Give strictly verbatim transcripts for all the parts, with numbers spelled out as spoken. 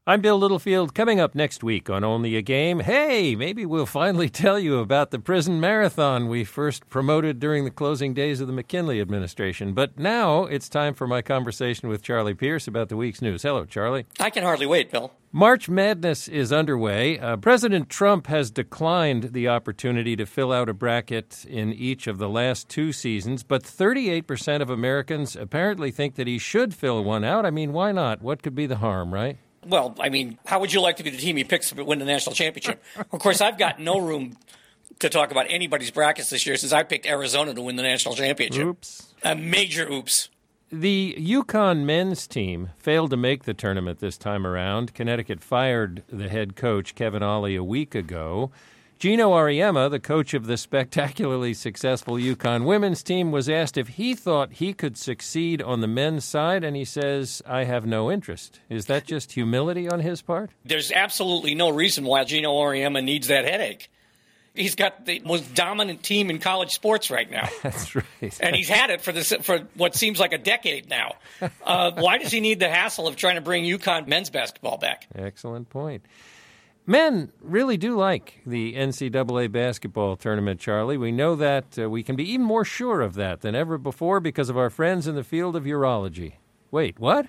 I'm Bill Littlefield. Coming up next week on Only a Game, hey, maybe we'll finally tell you about the prison marathon we first promoted during the closing days of the McKinley administration. But now it's time for my conversation with Charlie Pierce about the week's news. Hello, Charlie. I can hardly wait, Bill. March Madness is underway. Uh, President Trump has declined the opportunity to fill out a bracket in each of the last two seasons, but thirty-eight percent of Americans apparently think that he should fill one out. I mean, why not? What could be the harm, right? Well, I mean, how would you like to be the team he picks to win the national championship? Of course, I've got no room to talk about anybody's brackets this year since I picked Arizona to win the national championship. Oops. A major oops. The UConn men's team failed to make the tournament this time around. Connecticut fired the head coach, Kevin Ollie, a week ago. Gino Auriemma, the coach of the spectacularly successful UConn women's team, was asked if he thought he could succeed on the men's side, and he says, I have no interest. Is that just humility on his part? There's absolutely no reason why Gino Auriemma needs that headache. He's got the most dominant team in college sports right now. That's right. And he's had it for this for what seems like a decade now. Uh, why does he need the hassle of trying to bring UConn men's basketball back? Excellent point. Men really do like the N C double A basketball tournament, Charlie. We know that. Uh, we can be even more sure of that than ever before because of our friends in the field of urology. Wait, what?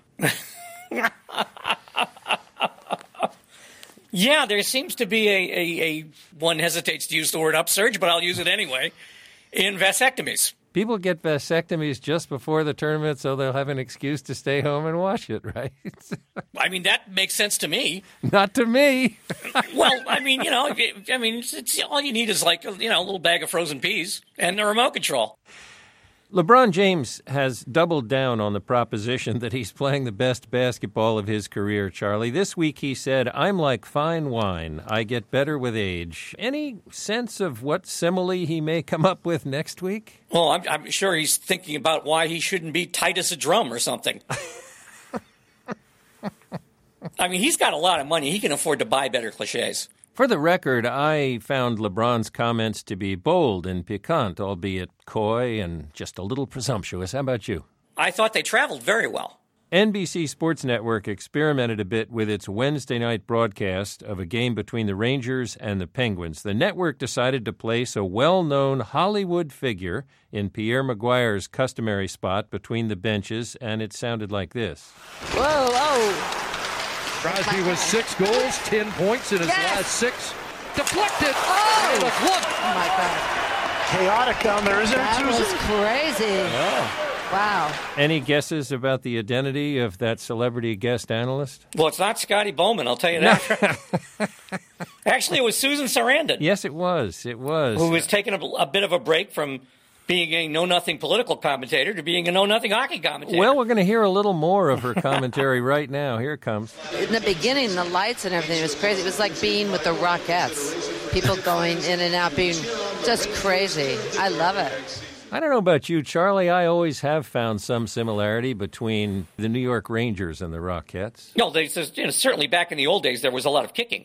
Yeah, there seems to be a, a, a, one hesitates to use the word upsurge, but I'll use it anyway, in vasectomies. People get vasectomies just before the tournament so they'll have an excuse to stay home and watch it, right? I mean, that makes sense to me. Not to me. Well, I mean, you know, I mean, it's, it's, all you need is like, you know, a little bag of frozen peas and the remote control. LeBron James has doubled down on the proposition that he's playing the best basketball of his career, Charlie. This week he said, I'm like fine wine. I get better with age. Any sense of what simile he may come up with next week? Well, I'm, I'm sure he's thinking about why he shouldn't be tight as a drum or something. I mean, he's got a lot of money. He can afford to buy better cliches. For the record, I found LeBron's comments to be bold and piquant, albeit coy and just a little presumptuous. How about you? I thought they traveled very well. N B C Sports Network experimented a bit with its Wednesday night broadcast of a game between the Rangers and the Penguins. The network decided to place a well-known Hollywood figure in Pierre Maguire's customary spot between the benches, and it sounded like this. Whoa, whoa. Crosby with six goals, ten points in his yes. last six. Deflected. Oh, look, look. Oh, my God. Chaotic down there, isn't that it, Susan? That was crazy. Yeah. Wow. Any guesses about the identity of that celebrity guest analyst? Well, it's not Scotty Bowman, I'll tell you that. Actually, it was Susan Sarandon. Yes, it was. It was. Who was taking a, a bit of a break from being a know-nothing political commentator to being a know-nothing hockey commentator. Well, we're going to hear a little more of her commentary right now. Here it comes. In the beginning, the lights and everything, it was crazy. It was like being with the Rockettes. People going in and out, being just crazy. I love it. I don't know about you, Charlie. I always have found some similarity between the New York Rangers and the Rockettes. No, there's, you know, certainly back in the old days, there was a lot of kicking.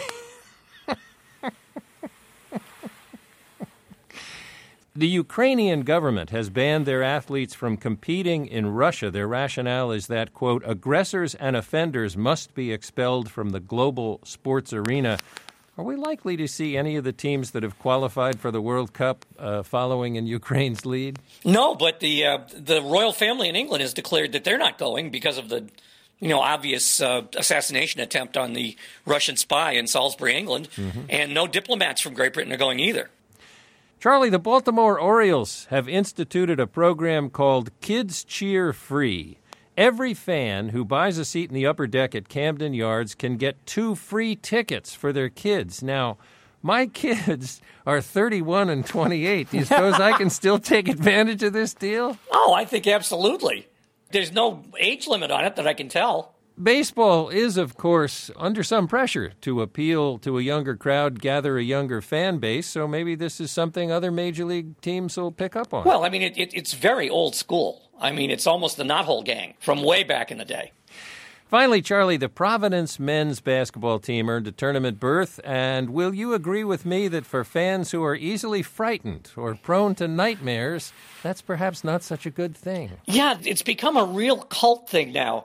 The Ukrainian government has banned their athletes from competing in Russia. Their rationale is that, quote, aggressors and offenders must be expelled from the global sports arena. Are we likely to see any of the teams that have qualified for the World Cup uh, following in Ukraine's lead? No, but the uh, the royal family in England has declared that they're not going because of the, you know, obvious uh, assassination attempt on the Russian spy in Salisbury, England, mm-hmm. and no diplomats from Great Britain are going either. Charlie, the Baltimore Orioles have instituted a program called Kids Cheer Free. Every fan who buys a seat in the upper deck at Camden Yards can get two free tickets for their kids. Now, my kids are thirty-one and twenty-eight. Do you suppose I can still take advantage of this deal? Oh, I think absolutely. There's no age limit on it that I can tell. Baseball is, of course, under some pressure to appeal to a younger crowd, gather a younger fan base, so maybe this is something other major league teams will pick up on. Well, I mean, it, it, it's very old school. I mean, it's almost the Knothole Gang from way back in the day. Finally, Charlie, the Providence men's basketball team earned a tournament berth, and will you agree with me that for fans who are easily frightened or prone to nightmares, that's perhaps not such a good thing? Yeah, it's become a real cult thing now.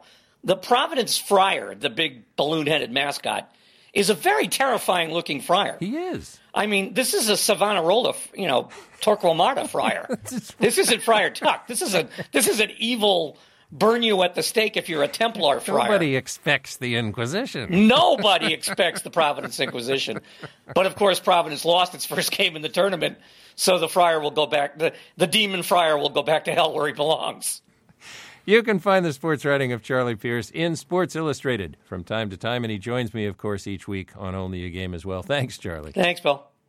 the Providence Friar, the big balloon-headed mascot, is a very terrifying-looking friar. He is. I mean, this is a Savonarola, you know, Torquemada friar. This isn't Friar Tuck. This is a this is an evil, burn you at the stake if you're a Templar friar. Nobody expects the Inquisition. Nobody expects the Providence Inquisition. But, of course, Providence lost its first game in the tournament, so the friar will go back, the, the demon friar will go back to hell where he belongs. You can find the sports writing of Charlie Pierce in Sports Illustrated from time to time, and he joins me, of course, each week on Only a Game as well. Thanks, Charlie. Thanks, Bill.